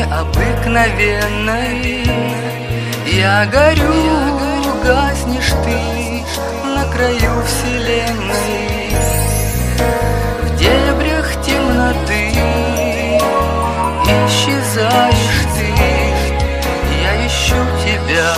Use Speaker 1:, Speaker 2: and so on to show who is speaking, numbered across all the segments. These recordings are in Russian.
Speaker 1: необыкновенной. Я горю, гаснешь ты на краю вселенной. В дебрях темноты исчезаешь ты. Я ищу тебя,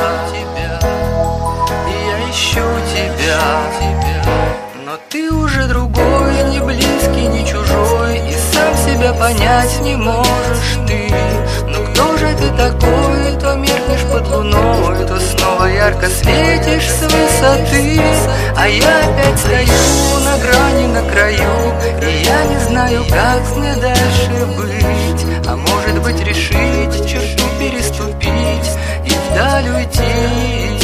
Speaker 1: я ищу тебя. Но ты уже другой, не близкий, не чужой, и сам себя понять не можешь ты. Но кто же ты такой? То меркнешь под луной, то снова ярко светишь с высоты. А я опять стою на грани, на краю, и я не знаю, как мне дальше быть. А может быть, решить, черту переступить и вдаль уйти.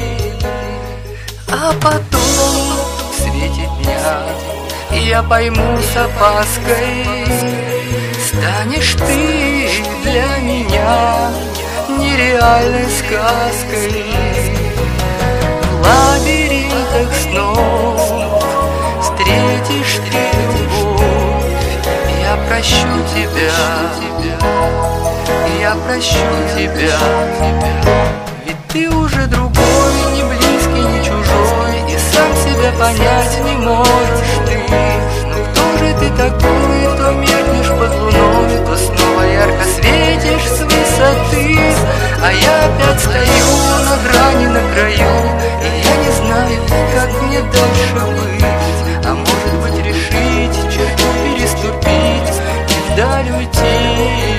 Speaker 1: А потом в свете дня я пойму с опаской: станешь ты для меня нереальной сказкой. В лабиринтах снов встретишь ты любовь. Я прощу тебя, я прощу тебя. Ведь ты уже другой, не близкий, не чужой, и сам себя понять не можешь ты. Но кто же ты такой? То меркнешь под луной, то снова ярко светишь с высоты. А я опять стою на грани, на краю, и я не знаю, как мне дальше быть. А может быть, решить, черту переступить и вдаль уйти.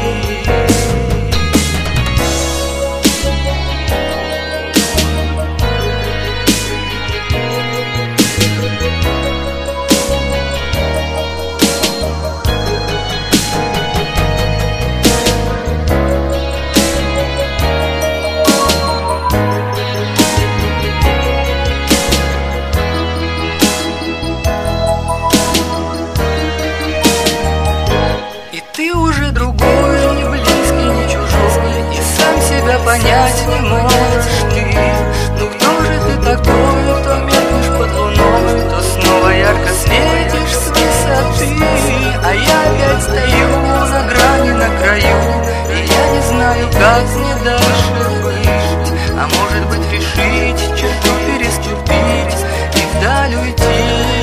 Speaker 1: Понять не можешь ты. Ну кто же ты такой? То меркнешь под луной, то снова ярко светишь с высоты. А я опять стою на грани, на краю, и я не знаю, как мне дальше быть. А может быть, решить, черту переступить и вдаль уйти.